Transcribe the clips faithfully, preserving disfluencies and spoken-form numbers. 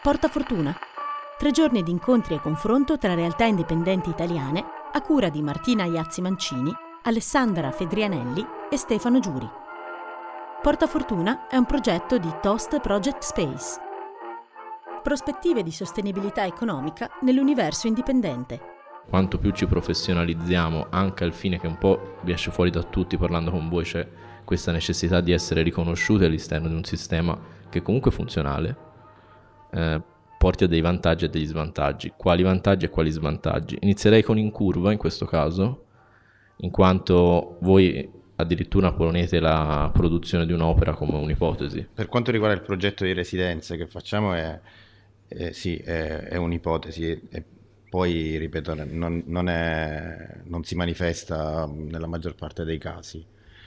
Porta Fortuna. Tre giorni di incontri e confronto tra realtà indipendenti italiane a cura di Martina Iazzi Mancini, Alessandra Fedrianelli e Stefano Giuri. Porta Fortuna è un progetto di Toast Project Space. Prospettive di sostenibilità economica nell'universo indipendente. Quanto più ci professionalizziamo, anche al fine che un po' vi esce fuori da tutti parlando con voi, c'è questa necessità di essere riconosciuti all'esterno di un sistema che comunque è funzionale, eh, porti a dei vantaggi e degli svantaggi. Quali vantaggi e quali svantaggi? Inizierei con In Curva in questo caso, in quanto voi addirittura ponete la produzione di un'opera come un'ipotesi. Per quanto riguarda il progetto di residenze che facciamo è, è sì, è, è un'ipotesi e poi, ripeto, non, non, è, non si manifesta nella maggior parte dei casi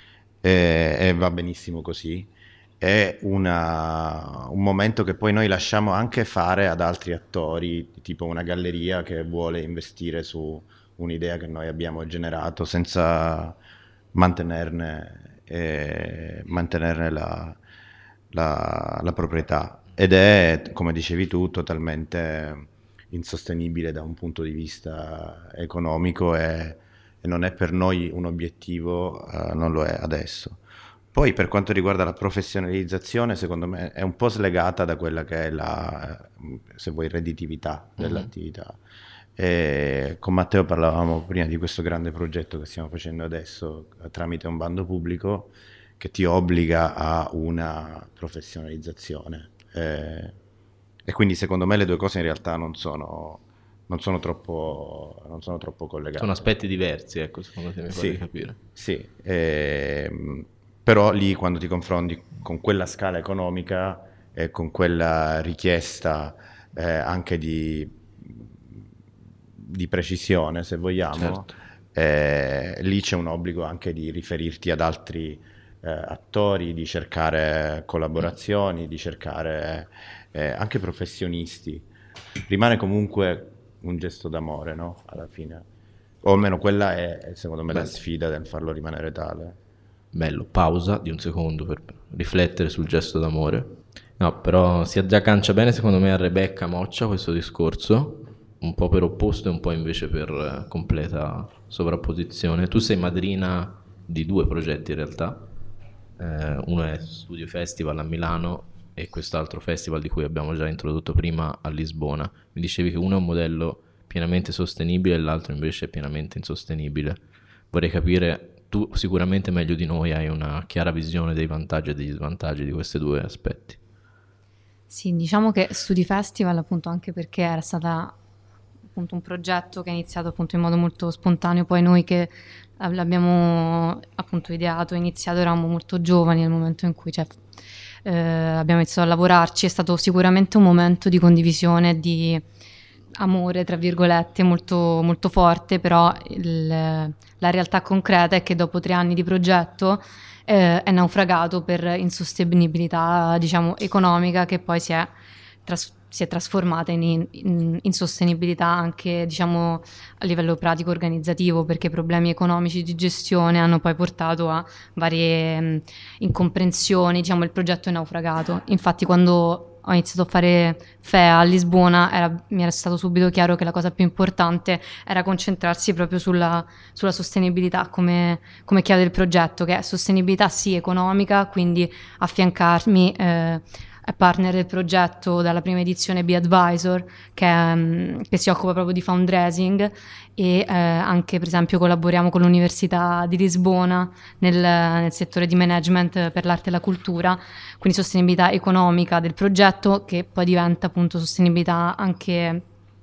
e, e va benissimo così. È una, un momento che poi noi lasciamo anche fare ad altri attori, tipo una galleria che vuole investire su un'idea che noi abbiamo generato senza mantenerne, eh, mantenerne la, la, la proprietà, ed è, come dicevi tu, totalmente insostenibile da un punto di vista economico e, e non è per noi un obiettivo, eh, non lo è adesso. Poi per quanto riguarda la professionalizzazione, secondo me è un po' slegata da quella che è la, se vuoi, redditività dell'attività. Mm-hmm. E con Matteo parlavamo prima di questo grande progetto che stiamo facendo adesso tramite un bando pubblico che ti obbliga a una professionalizzazione. E, e quindi secondo me le due cose in realtà non sono, non sono, troppo, non sono troppo collegate. Sono aspetti diversi, ecco, secondo te mi sì, fai capire. Sì, e, però lì quando ti confronti con quella scala economica e con quella richiesta eh, anche di, di precisione, se vogliamo, certo. eh, lì c'è un obbligo anche di riferirti ad altri eh, attori, di cercare collaborazioni, di cercare eh, anche professionisti. Rimane comunque un gesto d'amore, no? Alla fine. O almeno quella è, secondo me, Beh. la sfida del farlo rimanere tale. Bello, pausa di un secondo per riflettere sul gesto d'amore. No, però si aggancia bene secondo me a Rebecca Moccia questo discorso, un po' per opposto e un po' invece per eh, completa sovrapposizione. Tu sei madrina di due progetti in realtà, eh, uno è Studio Festival a Milano e quest'altro festival di cui abbiamo già introdotto prima a Lisbona. Mi dicevi che uno è un modello pienamente sostenibile e l'altro invece è pienamente insostenibile. Vorrei capire... Tu sicuramente meglio di noi hai una chiara visione dei vantaggi e degli svantaggi di questi due aspetti. Sì, diciamo che Studi Festival, appunto, anche perché era stata appunto un progetto che è iniziato appunto in modo molto spontaneo, poi noi che l'abbiamo appunto ideato, iniziato, eravamo molto giovani nel momento in cui cioè, eh, abbiamo iniziato a lavorarci, è stato sicuramente un momento di condivisione, di amore tra virgolette molto, molto forte, però il, la realtà concreta è che dopo tre anni di progetto eh, è naufragato per insostenibilità, diciamo, economica, che poi si è, tras- si è trasformata in, in insostenibilità anche, diciamo, a livello pratico organizzativo, perché problemi economici di gestione hanno poi portato a varie mh, incomprensioni, diciamo il progetto è naufragato. Infatti quando ho iniziato a fare F E A a Lisbona, era, mi era stato subito chiaro che la cosa più importante era concentrarsi proprio sulla, sulla sostenibilità come, come chiave del progetto, che è sostenibilità sì economica, quindi affiancarmi eh, a partner del progetto dalla prima edizione B-Advisor, che, um, che si occupa proprio di fundraising, e eh, anche per esempio collaboriamo con l'Università di Lisbona nel, nel settore di management per l'arte e la cultura, quindi sostenibilità economica del progetto che poi diventa appunto sostenibilità anche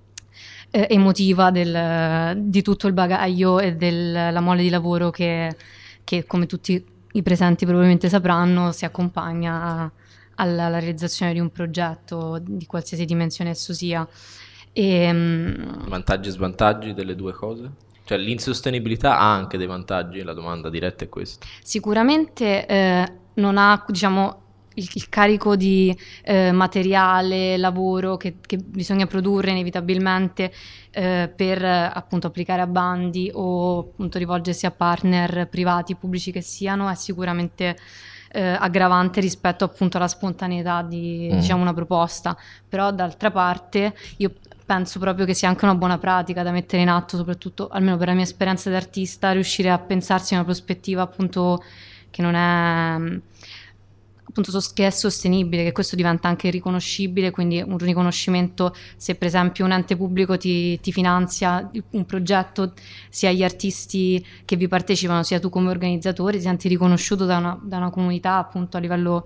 eh, emotiva del, di tutto il bagaglio e della mole di lavoro che, che come tutti i presenti probabilmente sapranno si accompagna a, alla, alla realizzazione di un progetto di qualsiasi dimensione esso sia. E, vantaggi e svantaggi delle due cose? Cioè l'insostenibilità ha anche dei vantaggi? La domanda diretta è questa. Sicuramente eh, non ha, diciamo, il, il carico di eh, materiale, lavoro che, che bisogna produrre inevitabilmente eh, per appunto applicare a bandi o appunto rivolgersi a partner privati, pubblici che siano, è sicuramente eh, aggravante rispetto appunto alla spontaneità di Mm. diciamo una proposta. Però d'altra parte io penso proprio che sia anche una buona pratica da mettere in atto, soprattutto almeno per la mia esperienza di artista, riuscire a pensarsi una prospettiva appunto che non è appunto sos- che è sostenibile, che questo diventa anche riconoscibile, quindi un riconoscimento. Se per esempio un ente pubblico ti, ti finanzia un progetto, sia gli artisti che vi partecipano, sia tu come organizzatore, ti senti riconosciuto da una, da una comunità appunto a livello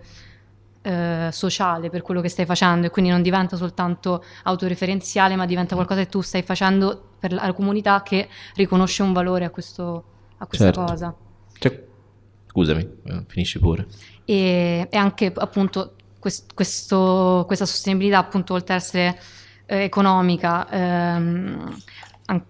eh, sociale per quello che stai facendo, e quindi non diventa soltanto autoreferenziale, ma diventa qualcosa che tu stai facendo per la comunità, che riconosce un valore a, questo, a questa Certo. cosa. Cioè, scusami, eh, finisci pure. E, e anche appunto quest- questo, questa sostenibilità appunto oltre ad essere eh, economica ehm, an-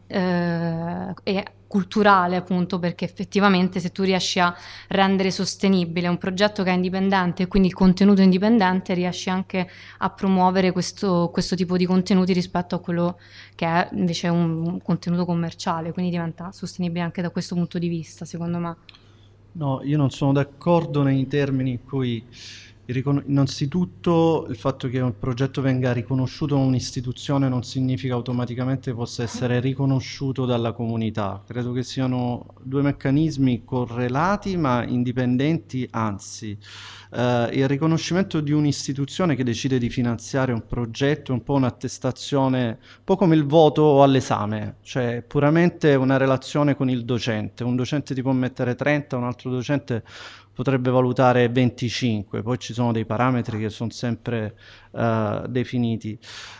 eh, e culturale, appunto perché effettivamente se tu riesci a rendere sostenibile un progetto che è indipendente e quindi il contenuto indipendente, riesci anche a promuovere questo, questo tipo di contenuti rispetto a quello che è invece un, un contenuto commerciale, quindi diventa sostenibile anche da questo punto di vista, secondo me. No, io non sono d'accordo nei termini in cui il ricon- innanzitutto il fatto che un progetto venga riconosciuto da un'istituzione non significa automaticamente possa essere riconosciuto dalla comunità. Credo che siano due meccanismi correlati ma indipendenti, anzi. Eh, il riconoscimento di un'istituzione che decide di finanziare un progetto è un po' un'attestazione, un po' come il voto all'esame, cioè puramente una relazione con il docente. Un docente ti può mettere trenta, un altro docente potrebbe valutare venticinque, poi ci sono dei parametri che sono sempre uh, definiti.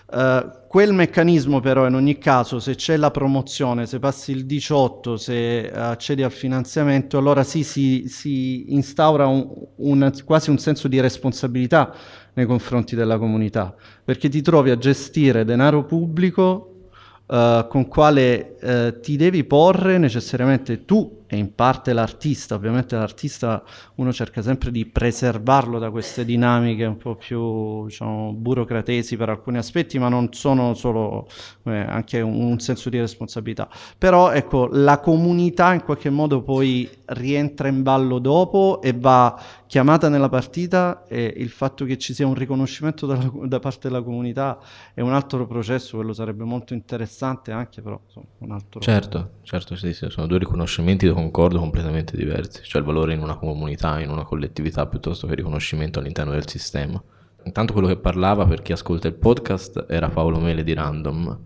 Uh, quel meccanismo però in ogni caso, se c'è la promozione, se passi il diciotto, se accedi al finanziamento, allora sì, si, si instaura un, un, quasi un senso di responsabilità nei confronti della comunità, perché ti trovi a gestire denaro pubblico Uh, con quale uh, ti devi porre necessariamente tu e in parte l'artista. Ovviamente l'artista uno cerca sempre di preservarlo da queste dinamiche un po' più, diciamo, burocratesi per alcuni aspetti, ma non sono solo eh, anche un, un senso di responsabilità. Però ecco, la comunità in qualche modo poi rientra in ballo dopo e va chiamata nella partita, e il fatto che ci sia un riconoscimento dalla, da parte della comunità è un altro processo, quello sarebbe molto interessante anche, però insomma, un altro... Certo, certo, sì, sì, sono due riconoscimenti, concordo, completamente diversi, cioè il valore in una comunità, in una collettività, piuttosto che il riconoscimento all'interno del sistema. Intanto quello che parlava, per chi ascolta il podcast, era Paolo Mele di Random.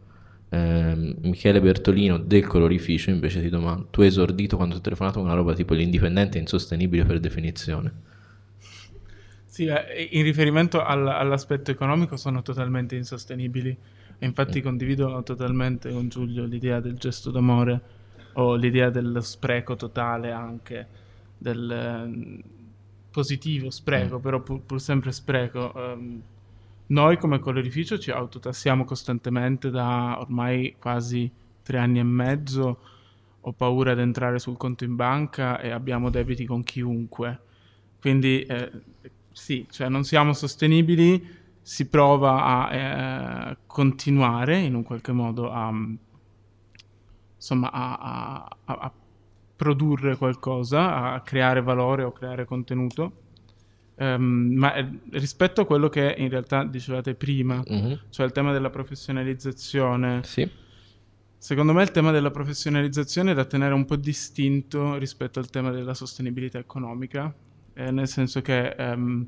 Eh, Michele Bertolino del Colorificio invece ti domanda: tu hai esordito quando ti ho telefonato con una roba tipo l'indipendente è insostenibile per definizione? Sì, eh, in riferimento al, all'aspetto economico sono totalmente insostenibili, e infatti mm. condivido totalmente con Giulio l'idea del gesto d'amore, o l'idea dello spreco totale, anche del eh, positivo spreco, mm. però pur, pur sempre spreco. Um, noi come Colorificio ci autotassiamo costantemente da ormai quasi tre anni e mezzo. Ho paura di entrare sul conto in banca e abbiamo debiti con chiunque, quindi eh, sì, cioè non siamo sostenibili. Si prova a eh, continuare in un qualche modo a, insomma, a, a, a produrre qualcosa, a creare valore o creare contenuto. Um, ma eh, rispetto a quello che in realtà dicevate prima, mm-hmm. cioè il tema della professionalizzazione, sì. Secondo me il tema della professionalizzazione è da tenere un po' distinto rispetto al tema della sostenibilità economica, eh, nel senso che um,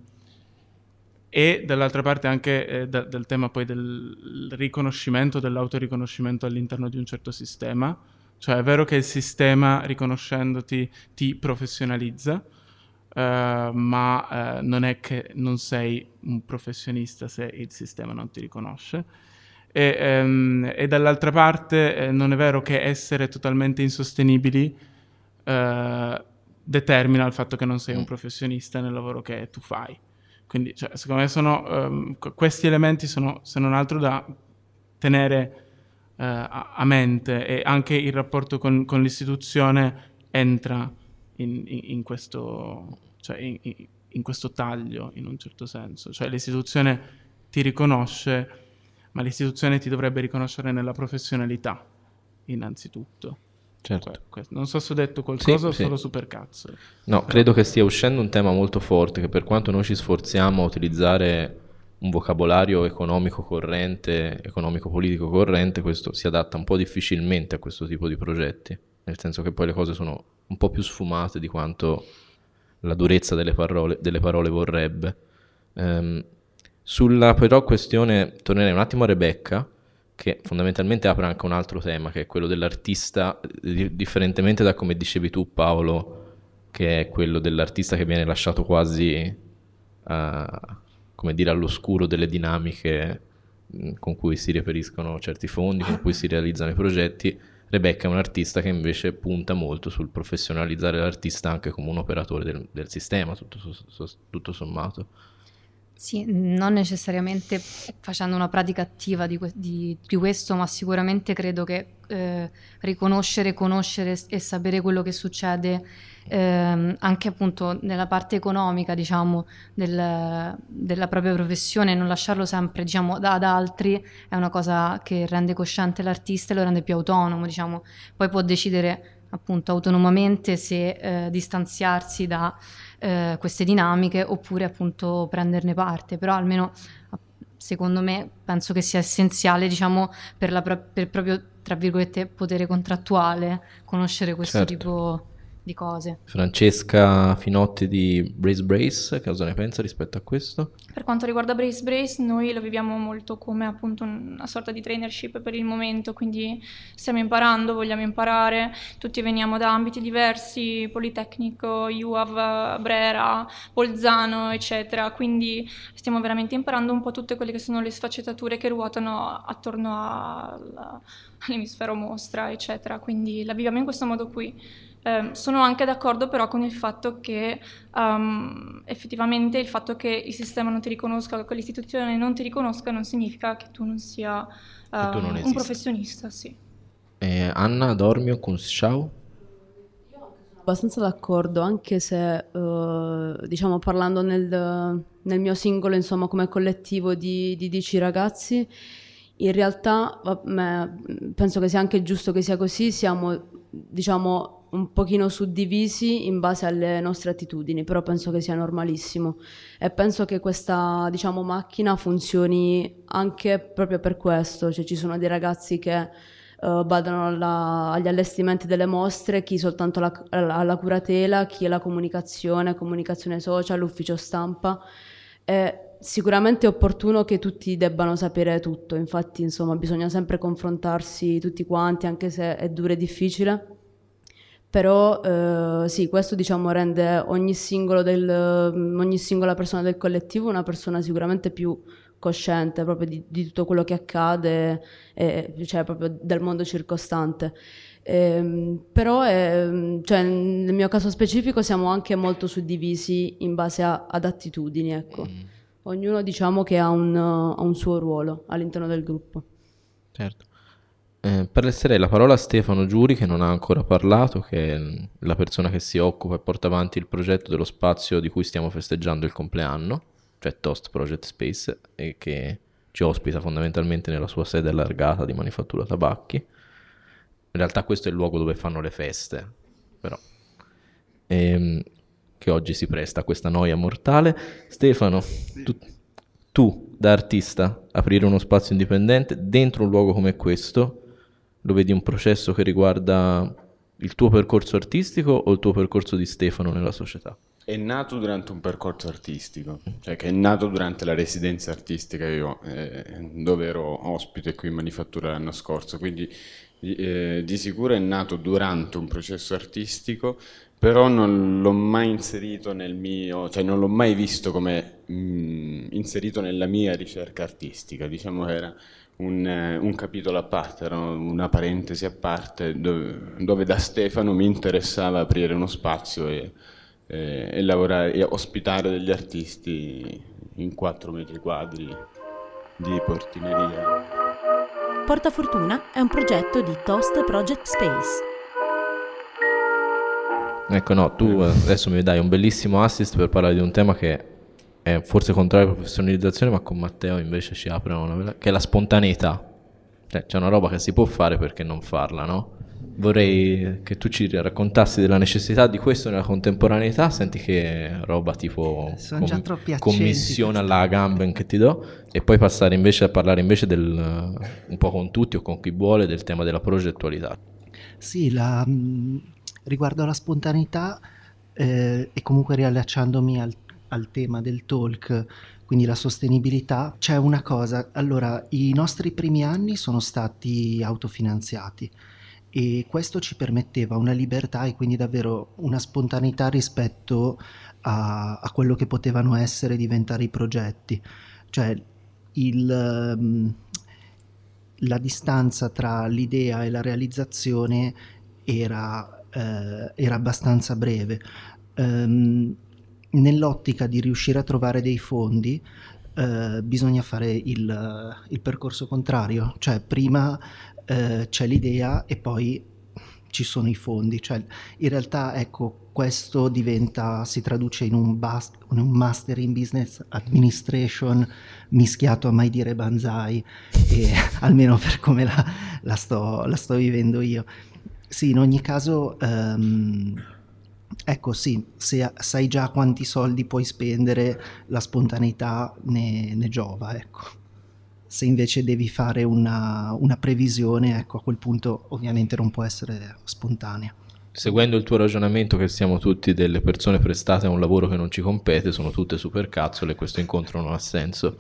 e dall'altra parte anche eh, da, del tema poi del riconoscimento, dell'autoriconoscimento all'interno di un certo sistema. Cioè è vero che il sistema, riconoscendoti, ti professionalizza, Uh, ma uh, non è che non sei un professionista se il sistema non ti riconosce, e, um, e dall'altra parte eh, non è vero che essere totalmente insostenibili uh, determina il fatto che non sei un professionista nel lavoro che tu fai. Quindi cioè, secondo me sono, um, questi elementi sono se non altro da tenere uh, a, a mente, e anche il rapporto con, con l'istituzione entra In, in, in questo, cioè in, in questo taglio, in un certo senso. Cioè l'istituzione ti riconosce, ma l'istituzione ti dovrebbe riconoscere nella professionalità, innanzitutto. Certo. Non so se ho detto qualcosa sì, o sì. solo supercazzo. No, Però... credo che stia uscendo un tema molto forte, che per quanto noi ci sforziamo a utilizzare un vocabolario economico corrente, economico-politico corrente, questo si adatta un po' difficilmente a questo tipo di progetti, nel senso che poi le cose sono un po' più sfumate di quanto la durezza delle parole, delle parole vorrebbe. Ehm, sulla però questione, tornerei un attimo a Rebecca, che fondamentalmente apre anche un altro tema, che è quello dell'artista, di- differentemente da come dicevi tu, Paolo, che è quello dell'artista che viene lasciato quasi a, come dire, all'oscuro delle dinamiche mh, con cui si reperiscono certi fondi, con cui si realizzano i progetti. Rebecca è un artista che invece punta molto sul professionalizzare l'artista anche come un operatore del, del sistema, tutto, so- tutto sommato. Sì, non necessariamente facendo una pratica attiva di, que- di- di questo, ma sicuramente credo che eh, riconoscere, conoscere e sapere quello che succede ehm, anche appunto nella parte economica, diciamo, del- della propria professione, non lasciarlo sempre, diciamo, da- ad altri, è una cosa che rende cosciente l'artista e lo rende più autonomo, diciamo. Poi può decidere appunto autonomamente se eh, distanziarsi da eh, queste dinamiche oppure appunto prenderne parte, però almeno secondo me penso che sia essenziale, diciamo, per, la pro- per proprio tra virgolette potere contrattuale conoscere questo Certo. tipo di cose. Francesca Finotti di Brace Brace, che cosa ne pensa rispetto a questo? Per quanto riguarda Brace Brace, noi lo viviamo molto come appunto una sorta di trainership per il momento, quindi stiamo imparando, vogliamo imparare, tutti veniamo da ambiti diversi, Politecnico, U A V, Brera, Bolzano, eccetera, quindi stiamo veramente imparando un po' tutte quelle che sono le sfaccettature che ruotano attorno al- all'emisfero mostra, eccetera, quindi la viviamo in questo modo qui. Eh, sono anche d'accordo però con il fatto che um, effettivamente il fatto che il sistema non ti riconosca, che l'istituzione non ti riconosca non significa che tu non sia Che tu um, non un esista. professionista, sì. Eh, Anna Dormio con Ciao? Abbastanza d'accordo, anche se eh, diciamo parlando nel, nel mio singolo, insomma, come collettivo di, di dieci ragazzi, in realtà va- me- penso che sia anche giusto che sia così, siamo diciamo un pochino suddivisi in base alle nostre attitudini, però penso che sia normalissimo e penso che questa diciamo macchina funzioni anche proprio per questo, cioè ci sono dei ragazzi che Uh, badano alla, agli allestimenti delle mostre, chi soltanto alla, alla, alla curatela, chi alla comunicazione, comunicazione social, ufficio stampa. È sicuramente opportuno che tutti debbano sapere tutto, infatti insomma bisogna sempre confrontarsi tutti quanti, anche se è duro e difficile. Però uh, sì, questo diciamo rende ogni, singolo del, ogni singola persona del collettivo una persona sicuramente più cosciente proprio di, di tutto quello che accade, e, cioè proprio del mondo circostante. Ehm, però è, cioè, nel mio caso specifico siamo anche molto suddivisi in base a, ad attitudini, ecco. Mm. Ognuno diciamo che ha un, ha un suo ruolo all'interno del gruppo. Certo. Eh, passerei la parola a Stefano Giuri, che non ha ancora parlato, che è la persona che si occupa e porta avanti il progetto dello spazio di cui stiamo festeggiando il compleanno, cioè Toast Project Space, e che ci ospita fondamentalmente nella sua sede allargata di Manifattura Tabacchi. In realtà questo è il luogo dove fanno le feste, però, ehm, che oggi si presta a questa noia mortale. Stefano, tu, tu da artista, aprire uno spazio indipendente dentro un luogo come questo, lo vedi un processo che riguarda il tuo percorso artistico o il tuo percorso di Stefano nella società? È nato durante un percorso artistico, cioè che è nato durante la residenza artistica io, eh, dove ero ospite qui in Manifattura l'anno scorso, quindi eh, di sicuro è nato durante un processo artistico, però non l'ho mai inserito nel mio, cioè non l'ho mai visto come mh, inserito nella mia ricerca artistica, diciamo che era un, un capitolo a parte, era una parentesi a parte dove, dove da Stefano mi interessava aprire uno spazio e e lavorare e ospitare degli artisti in quattro metri quadri di portineria. Portafortuna è un progetto di Toast Project Space. Ecco, no, tu adesso mi dai un bellissimo assist per parlare di un tema che è forse contrario alla professionalizzazione, ma con Matteo invece ci apre una, che è la spontaneità. Cioè, c'è una roba che si può fare, perché non farla, no? vorrei che tu ci raccontassi della necessità di questo nella contemporaneità. Senti che roba tipo Sono già troppi accenti commissione questi. alla Agamben che ti do, e poi passare invece a parlare invece del, un po' con tutti o con chi vuole, del tema della progettualità. Sì, la, mh, riguardo alla spontaneità eh, e comunque riallacciandomi al, al tema del talk, quindi la sostenibilità, c'è una cosa. Allora, i nostri primi anni sono stati autofinanziati e questo ci permetteva una libertà e quindi davvero una spontaneità rispetto a, a quello che potevano essere diventare i progetti. Cioè il, um, la distanza tra l'idea e la realizzazione era, eh, era abbastanza breve. Um, nell'ottica di riuscire a trovare dei fondi eh, bisogna fare il, il percorso contrario, cioè prima eh, c'è l'idea e poi ci sono i fondi. Cioè, in realtà ecco, questo diventa, si traduce in un, bas- in un Master in Business Administration mischiato a mai dire banzai, e, almeno per come la, la, sto, la sto vivendo io. Sì, in ogni caso um, ecco, sì, se sai già quanti soldi puoi spendere, la spontaneità ne, ne giova, ecco. Se invece devi fare una, una previsione, ecco, a quel punto ovviamente non può essere spontanea. Seguendo il tuo ragionamento che siamo tutti delle persone prestate a un lavoro che non ci compete, sono tutte supercazzole e questo incontro non ha senso.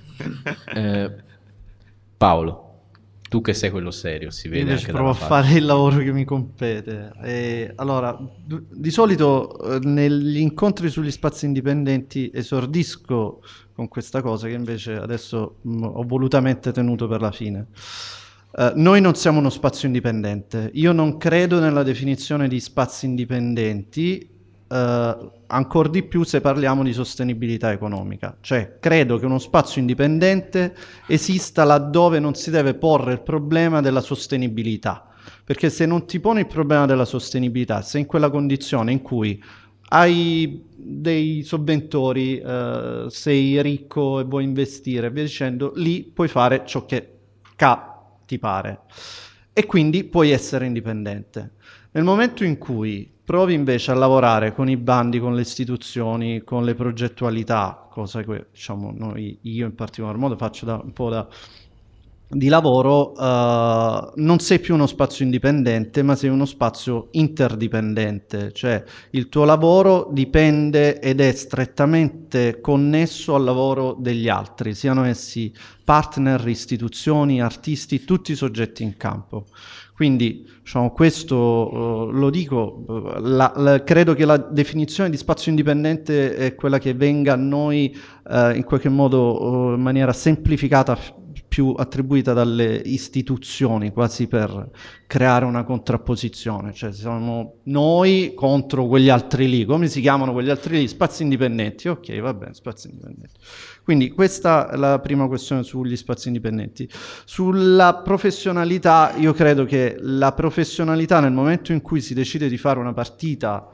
Eh, Paolo, tu che sei quello serio, si vede invece anche provo a dalla fare faccia. il lavoro che mi compete. E, allora, d- di solito eh, negli incontri sugli spazi indipendenti esordisco con questa cosa che invece adesso mh, ho volutamente tenuto per la fine. Uh, noi non siamo uno spazio indipendente. Io non credo nella definizione di spazi indipendenti, uh, ancor di più se parliamo di sostenibilità economica. Cioè, credo che uno spazio indipendente esista laddove non si deve porre il problema della sostenibilità. Perché se non ti poni il problema della sostenibilità, sei in quella condizione in cui hai dei sovventori, uh, sei ricco e vuoi investire e via dicendo, lì puoi fare ciò che ca- ti pare e quindi puoi essere indipendente. Nel momento in cui provi invece a lavorare con i bandi, con le istituzioni, con le progettualità, cosa che diciamo noi, io in particolar modo faccio da un po' da di lavoro, uh, non sei più uno spazio indipendente, ma sei uno spazio interdipendente, cioè il tuo lavoro dipende ed è strettamente connesso al lavoro degli altri, siano essi partner, istituzioni, artisti, tutti i soggetti in campo. Quindi diciamo, questo uh, lo dico, uh, la, la, credo che la definizione di spazio indipendente è quella che venga a noi uh, in qualche modo uh, in maniera semplificata f- più attribuita dalle istituzioni, quasi per creare una contrapposizione, cioè siamo noi contro quegli altri lì, come si chiamano quegli altri lì? Spazi indipendenti, ok, va bene, spazi indipendenti. Quindi questa è la prima questione sugli spazi indipendenti. Sulla professionalità, io credo che la professionalità nel momento in cui si decide di fare una partita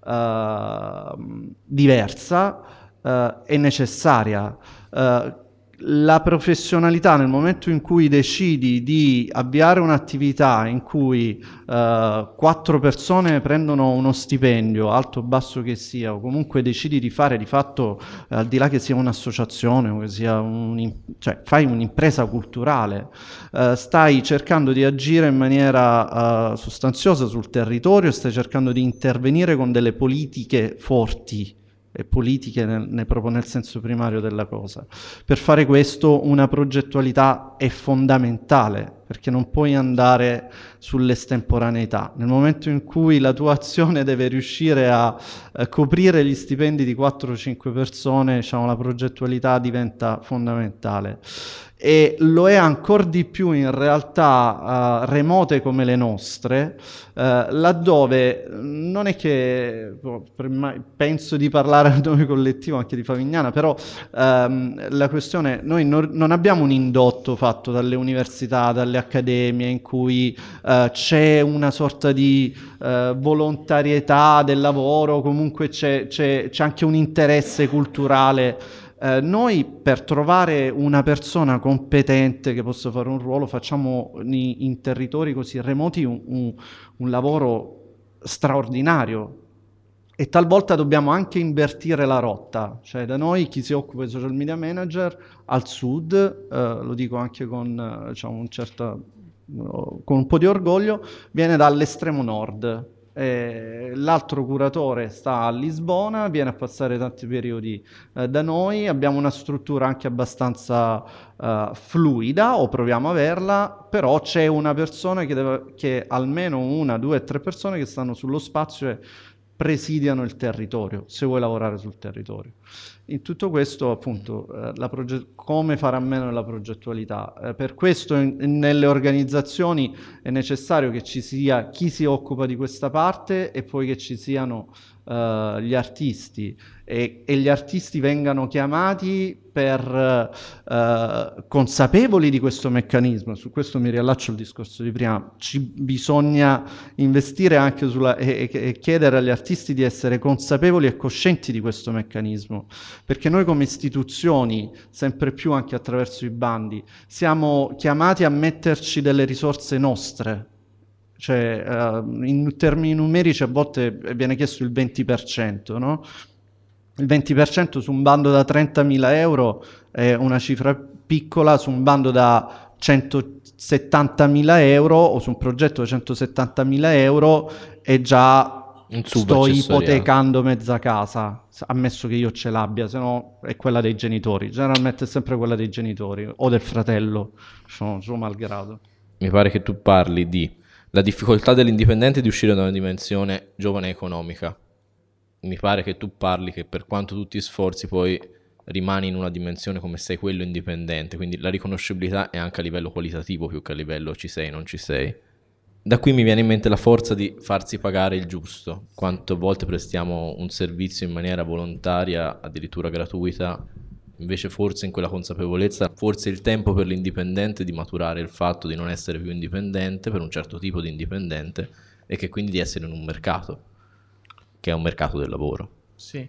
uh, diversa uh, è necessaria. Uh, La professionalità nel momento in cui decidi di avviare un'attività in cui uh, quattro persone prendono uno stipendio, alto o basso che sia, o comunque decidi di fare di fatto, uh, al di là che sia un'associazione o che sia un, cioè fai un'impresa culturale, uh, stai cercando di agire in maniera uh, sostanziosa sul territorio, stai cercando di intervenire con delle politiche forti e politiche nel, nel, proprio nel senso primario della cosa. Per fare questo una progettualità è fondamentale, perché non puoi andare sull'estemporaneità. Nel momento in cui la tua azione deve riuscire a, a coprire gli stipendi di quattro o cinque persone, diciamo, la progettualità diventa fondamentale. E lo è ancora di più in realtà uh, remote come le nostre, uh, laddove non è che penso di parlare a nome collettivo anche di Favignana, però um, la questione, noi non, non abbiamo un indotto fatto dalle università, dalle accademie in cui uh, c'è una sorta di uh, volontarietà del lavoro, comunque c'è, c'è, c'è anche un interesse culturale. Eh, noi per trovare una persona competente che possa fare un ruolo facciamo in, in territori così remoti un, un, un lavoro straordinario e talvolta dobbiamo anche invertire la rotta, cioè da noi chi si occupa di social media manager al sud, eh, lo dico anche con, eh, diciamo, un certo, con un po' di orgoglio, viene dall'estremo nord. Eh, l'altro curatore sta a Lisbona, viene a passare tanti periodi eh, da noi, abbiamo una struttura anche abbastanza eh, fluida, o proviamo a averla, però c'è una persona che deve, che almeno una, due, tre persone che stanno sullo spazio e presidiano il territorio, se vuoi lavorare sul territorio. In tutto questo, appunto, eh, la proge- come fare a meno della progettualità. Eh, per questo in, nelle organizzazioni è necessario che ci sia chi si occupa di questa parte e poi che ci siano uh, gli artisti e, e gli artisti vengano chiamati per uh, consapevoli di questo meccanismo. Su questo mi riallaccio al discorso di prima. Ci bisogna investire anche sulla e, e chiedere agli artisti di essere consapevoli e coscienti di questo meccanismo, perché noi come istituzioni, sempre più anche attraverso i bandi, siamo chiamati a metterci delle risorse nostre. Cioè, uh, in termini numerici a volte viene chiesto il venti per cento, no? Il venti per cento su un bando da trentamila euro è una cifra piccola, su un bando da centosettantamila euro o su un progetto da centosettantamila euro è già sto ipotecando mezza casa, ammesso che io ce l'abbia, se no è quella dei genitori, generalmente è sempre quella dei genitori o del fratello, suo, suo malgrado. Mi pare che tu parli di la difficoltà dell'indipendente di uscire da una dimensione giovane economica. Mi pare che tu parli che per quanto tu ti sforzi poi rimani in una dimensione come sei quello indipendente, quindi la riconoscibilità è anche a livello qualitativo più che a livello ci sei, non ci sei. Da qui mi viene in mente la forza di farsi pagare il giusto. Quante volte prestiamo un servizio in maniera volontaria, addirittura gratuita, invece forse in quella consapevolezza, forse il tempo per l'indipendente di maturare il fatto di non essere più indipendente per un certo tipo di indipendente e che quindi di essere in un mercato, che è un mercato del lavoro. Sì.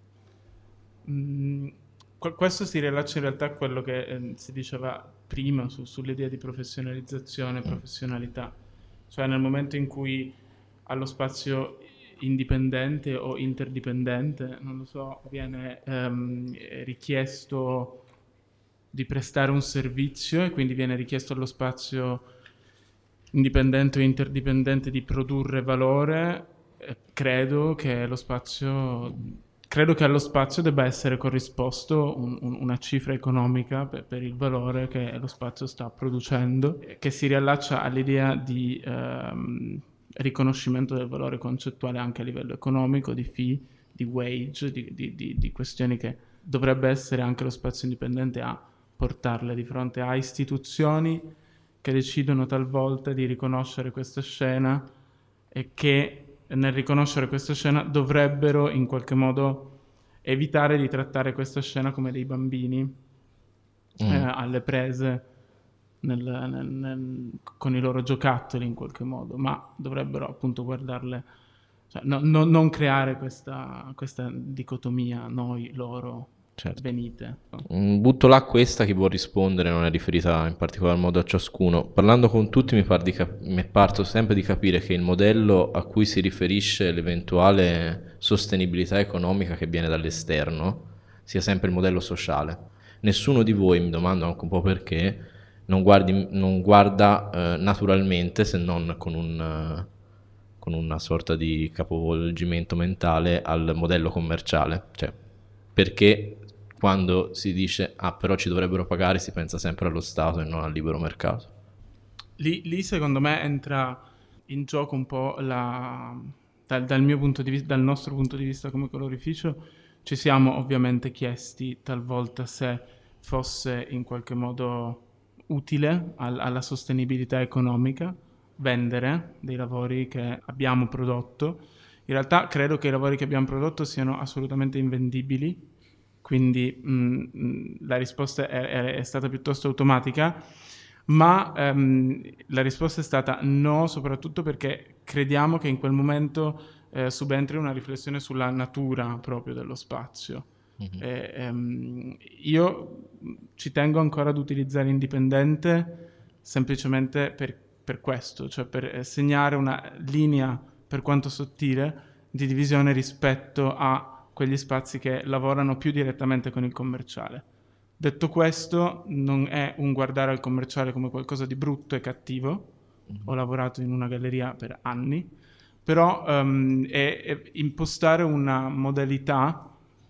Mm, questo si riallaccia in realtà a quello che eh, si diceva prima su, sull'idea di professionalizzazione, professionalità. Cioè nel momento in cui allo spazio indipendente o interdipendente, non lo so, viene ehm, richiesto di prestare un servizio e quindi viene richiesto allo spazio indipendente o interdipendente di produrre valore, eh, credo che lo spazio credo che allo spazio debba essere corrisposto un, un, una cifra economica per, per il valore che lo spazio sta producendo, che si riallaccia all'idea di ehm, riconoscimento del valore concettuale anche a livello economico, di fee, di wage, di, di, di, di questioni che dovrebbe essere anche lo spazio indipendente a portarle di fronte a istituzioni che decidono talvolta di riconoscere questa scena e che nel riconoscere questa scena dovrebbero in qualche modo evitare di trattare questa scena come dei bambini mm. eh, alle prese nel, nel, nel, con i loro giocattoli in qualche modo, ma dovrebbero appunto guardarle, cioè, no, no, non creare questa, questa dicotomia noi, loro, certo. Venite. Mm, butto là questa, chi può rispondere non è riferita in particolar modo a ciascuno. Parlando con tutti mi, par di cap- mi parto sempre di capire che il modello a cui si riferisce l'eventuale sostenibilità economica che viene dall'esterno sia sempre il modello sociale. Nessuno di voi, mi domando anche un po' perché, non, guardi, non guarda eh, naturalmente, se non con, un, uh, con una sorta di capovolgimento mentale, al modello commerciale. Cioè, perché quando si dice ah però ci dovrebbero pagare si pensa sempre allo Stato e non al libero mercato. Lì, lì secondo me entra in gioco un po' la, dal, dal mio punto di vista, dal nostro punto di vista come colorificio, ci siamo ovviamente chiesti talvolta se fosse in qualche modo utile al, alla sostenibilità economica vendere dei lavori che abbiamo prodotto. In realtà credo che i lavori che abbiamo prodotto siano assolutamente invendibili, quindi mh, la risposta è, è, è stata piuttosto automatica, ma um, la risposta è stata no, soprattutto perché crediamo che in quel momento eh, subentri una riflessione sulla natura proprio dello spazio. Mm-hmm. E, ehm, io ci tengo ancora ad utilizzare indipendente semplicemente per, per questo, cioè per segnare una linea, per quanto sottile, di divisione rispetto a quegli spazi che lavorano più direttamente con il commerciale. Detto questo, non è un guardare al commerciale come qualcosa di brutto e cattivo. Ho lavorato in una galleria per anni, però um, è, è impostare una modalità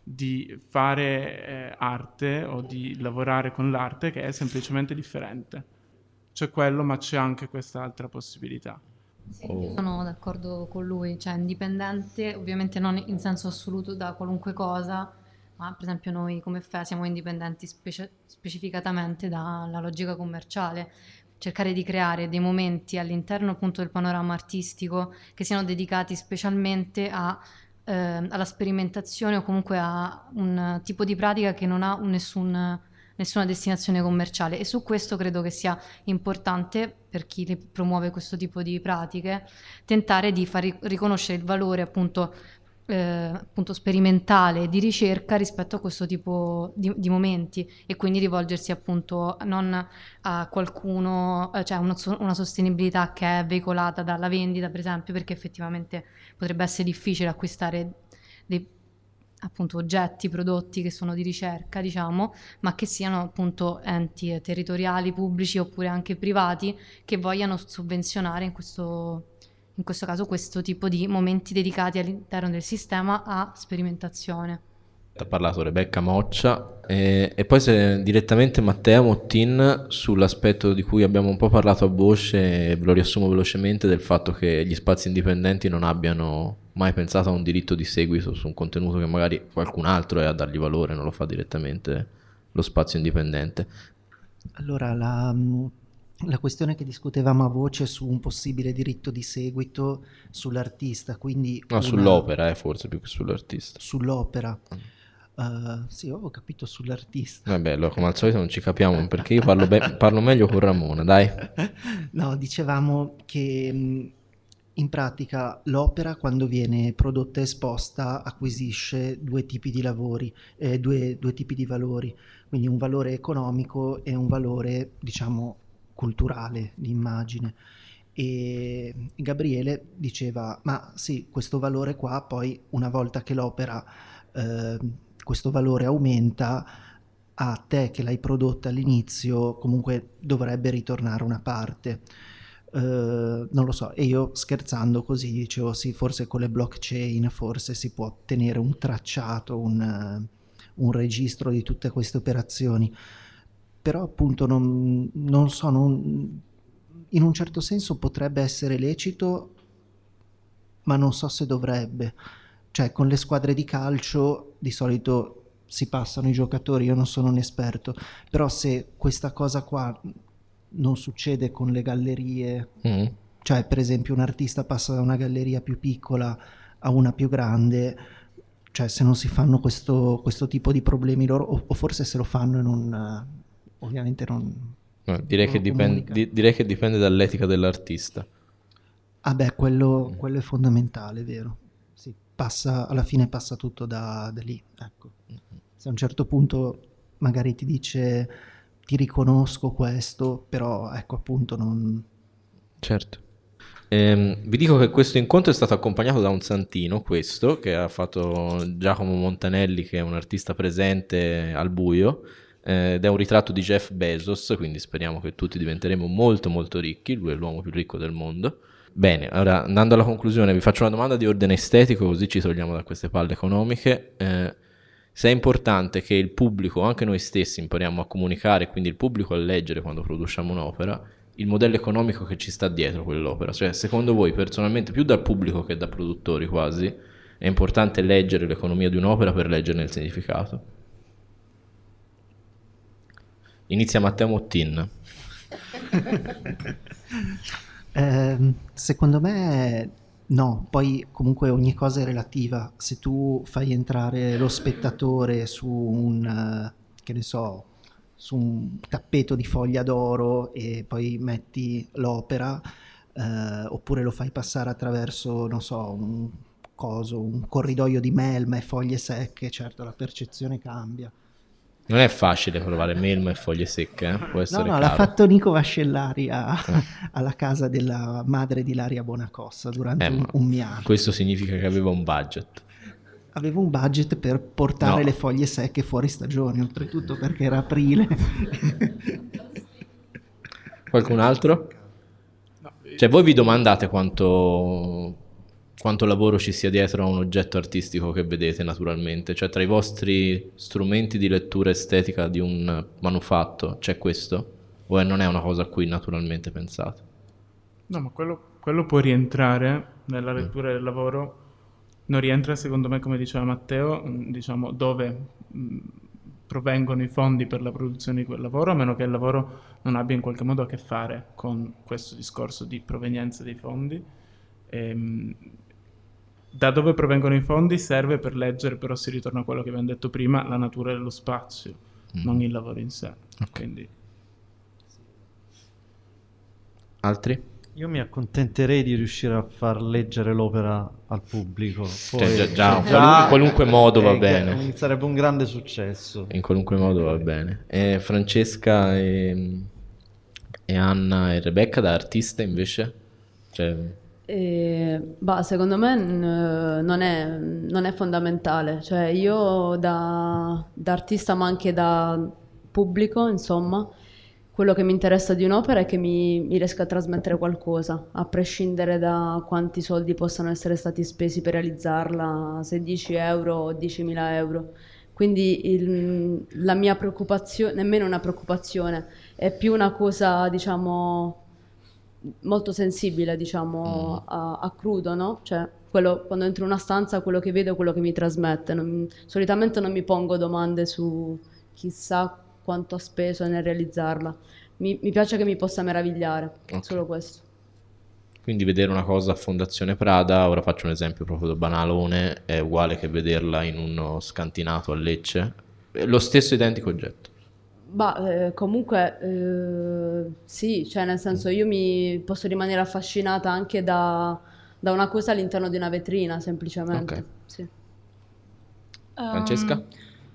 di fare eh, arte o di lavorare con l'arte che è semplicemente differente. C'è quello, ma c'è anche quest'altra possibilità. Sì, io sono d'accordo con lui, cioè indipendente ovviamente non in senso assoluto da qualunque cosa, ma per esempio noi come F E siamo indipendenti specie- specificatamente dalla logica commerciale, cercare di creare dei momenti all'interno appunto del panorama artistico che siano dedicati specialmente a, eh, alla sperimentazione o comunque a un tipo di pratica che non ha un nessun... nessuna destinazione commerciale, e su questo credo che sia importante per chi le promuove questo tipo di pratiche tentare di far riconoscere il valore appunto, eh, appunto sperimentale di ricerca rispetto a questo tipo di, di momenti, e quindi rivolgersi appunto non a qualcuno, eh, cioè una, una sostenibilità che è veicolata dalla vendita per esempio, perché effettivamente potrebbe essere difficile acquistare dei appunto oggetti, prodotti che sono di ricerca, diciamo, ma che siano appunto enti territoriali, pubblici oppure anche privati che vogliano sovvenzionare in questo, in questo caso questo tipo di momenti dedicati all'interno del sistema a sperimentazione. Ha parlato Rebecca Moccia e, e poi se direttamente Matteo Mottin sull'aspetto di cui abbiamo un po' parlato a voce, ve lo riassumo velocemente, del fatto che gli spazi indipendenti non abbiano mai pensato a un diritto di seguito su un contenuto che magari qualcun altro è a dargli valore, non lo fa direttamente lo spazio indipendente. Allora, la, la questione che discutevamo a voce su un possibile diritto di seguito sull'artista, quindi... No, una... sull'opera, eh, forse più che sull'artista. Sull'opera. Uh, sì, ho capito sull'artista. Vabbè, allora, come al solito non ci capiamo perché io parlo, be- parlo meglio con Ramona, dai. No, dicevamo che mh, in pratica l'opera, quando viene prodotta e esposta, acquisisce due tipi di lavori, eh, due, due tipi di valori, quindi un valore economico e un valore, diciamo, culturale, di immagine. E Gabriele diceva, ma sì, questo valore qua poi una volta che l'opera, eh, questo valore aumenta, a te che l'hai prodotta all'inizio comunque dovrebbe ritornare una parte. Uh, non lo so, e io scherzando così dicevo sì, forse con le blockchain forse si può tenere un tracciato, un, uh, un registro di tutte queste operazioni, però appunto non, non so, non, in un certo senso potrebbe essere lecito, ma non so se dovrebbe. Cioè con le squadre di calcio di solito si passano i giocatori, io non sono un esperto, però se questa cosa qua non succede con le gallerie, mm. cioè per esempio un artista passa da una galleria più piccola a una più grande, cioè se non si fanno questo, questo tipo di problemi loro, o, o forse se lo fanno e non, ovviamente non... No, direi, non che dipende, di, direi che dipende dall'etica dell'artista. Ah beh, quello, quello è fondamentale, vero? Sì, passa, alla fine passa tutto da, da lì, ecco. Se a un certo punto magari ti dice... ti riconosco questo, però ecco appunto non... Certo. Ehm, vi dico che questo incontro è stato accompagnato da un santino, questo, che ha fatto Giacomo Montanelli, che è un artista presente al buio, eh, ed è un ritratto di Jeff Bezos, quindi speriamo che tutti diventeremo molto molto ricchi, lui è l'uomo più ricco del mondo. Bene, ora andando alla conclusione vi faccio una domanda di ordine estetico, così ci togliamo da queste palle economiche. Eh, Se è importante che il pubblico, anche noi stessi, impariamo a comunicare, quindi il pubblico a leggere quando produciamo un'opera, il modello economico che ci sta dietro quell'opera. Cioè, secondo voi, personalmente, più dal pubblico che da produttori quasi, è importante leggere l'economia di un'opera per leggerne il significato? Inizia Matteo Mottin. eh, secondo me... No, poi comunque ogni cosa è relativa. Se tu fai entrare lo spettatore su un, che ne so, su un tappeto di foglia d'oro e poi metti l'opera, eh, oppure lo fai passare attraverso, non so, un coso, un corridoio di melma e foglie secche, certo la percezione cambia. Non è facile provare melma e foglie secche, eh? Può essere No, no, caro. l'ha fatto Nico Vascellari a, alla casa della madre di Ilaria Bonacossa durante Eh, un, ma un miano. questo significa che aveva un budget. Avevo un budget per portare No. le foglie secche fuori stagione, oltretutto perché era aprile. Qualcun altro? Cioè voi vi domandate quanto, quanto lavoro ci sia dietro a un oggetto artistico che vedete naturalmente? Cioè tra i vostri strumenti di lettura estetica di un manufatto c'è questo? O è- non è una cosa a cui naturalmente pensate? No, ma quello, quello può rientrare nella lettura del lavoro, non rientra secondo me, come diceva Matteo, mh, diciamo dove mh, provengono i fondi per la produzione di quel lavoro, a meno che il lavoro non abbia in qualche modo a che fare con questo discorso di provenienza dei fondi. Ehm, da dove provengono i fondi serve per leggere, però si ritorna a quello che abbiamo detto prima, la natura dello spazio, Mm. non il lavoro in sé. Ok. Quindi Altri? Io mi accontenterei di riuscire a far leggere l'opera al pubblico. Poi, Cioè, già- già, qualunque- in qualunque modo va eh, bene. che sarebbe un grande successo. In qualunque modo va bene. E Francesca e, e Anna e Rebecca da artiste invece? Cioè, E, bah, secondo me n- non è, non è fondamentale, cioè io da, da artista ma anche da pubblico, insomma, quello che mi interessa di un'opera è che mi, mi riesca a trasmettere qualcosa, a prescindere da quanti soldi possano essere stati spesi per realizzarla, se dieci euro o diecimila euro. Quindi il- la mia preoccupazione, nemmeno una preoccupazione, è più una cosa, diciamo, molto sensibile, diciamo, a, a crudo, no? Cioè, quello, quando entro in una stanza, quello che vedo è quello che mi trasmette. Non- solitamente non mi pongo domande su chissà quanto ho speso nel realizzarla. Mi, mi piace che mi possa meravigliare, Ok. solo questo. quindi vedere una cosa a Fondazione Prada, ora faccio un esempio proprio da banalone, è uguale che vederla in uno scantinato a Lecce. È lo stesso identico oggetto. Bah, eh, comunque, eh, sì, cioè nel senso io mi posso rimanere affascinata anche da, da una cosa all'interno di una vetrina, semplicemente. Ok. Sì. Francesca? Ehm,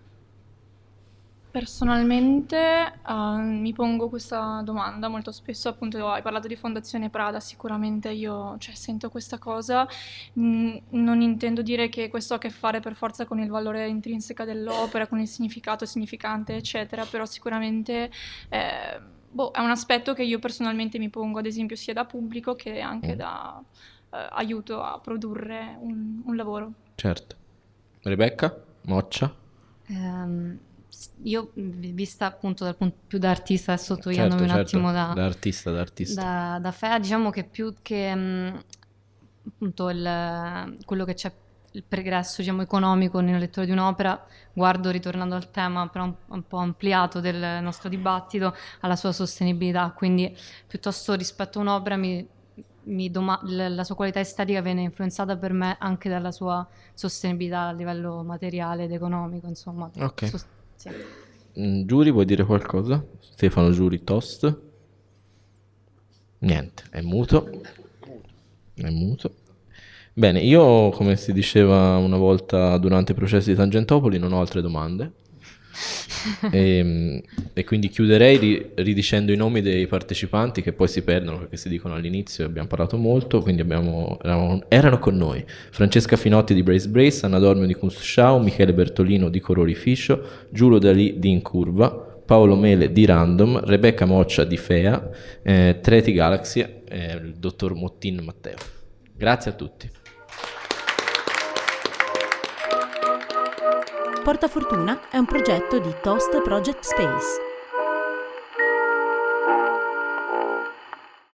Personalmente eh, mi pongo questa domanda molto spesso, appunto hai parlato di Fondazione Prada, sicuramente io cioè, sento questa cosa, Mm, non intendo dire che questo ha a che fare per forza con il valore intrinseco dell'opera, con il significato significante, eccetera, però sicuramente eh, boh, è un aspetto che io personalmente mi pongo, ad esempio, sia da pubblico che anche Mm. da eh, aiuto a produrre un, un lavoro. Certo. Rebecca? Moccia? Ehm, s- io, vi- vista appunto dal punto più da artista, adesso togliendomi Certo, un certo. attimo da, Da artista, da artista. da, da Fea, diciamo che più che mh, appunto il- quello che c'è, il pregresso diciamo, economico nella lettura di un'opera, guardo, ritornando al tema però un, un po' ampliato del nostro dibattito, alla sua sostenibilità, quindi piuttosto rispetto a un'opera mi, mi doma- l- la sua qualità estetica viene influenzata per me anche dalla sua sostenibilità a livello materiale ed economico, insomma. Ok. Sos- sì. Mm, Giuri, vuoi dire qualcosa? Stefano Giuri, toast? Niente, è muto. È muto. Bene, io, come si diceva una volta durante i processi di Tangentopoli, non ho altre domande. e, e quindi chiuderei ri- ridicendo i nomi dei partecipanti che poi si perdono perché si dicono all'inizio, abbiamo parlato molto, quindi abbiamo, erano, erano con noi Francesca Finotti di Brace Brace, Anna Dormio di Kunstschau, Michele Bertolino di Colorificio, Giulio Dalì di Incurva, Paolo Mele di Random, Rebecca Moccia di Fea, eh, Treti Galaxy e il dottor Mottin Matteo. Grazie a tutti. Portafortuna è un progetto di Toast Project Space.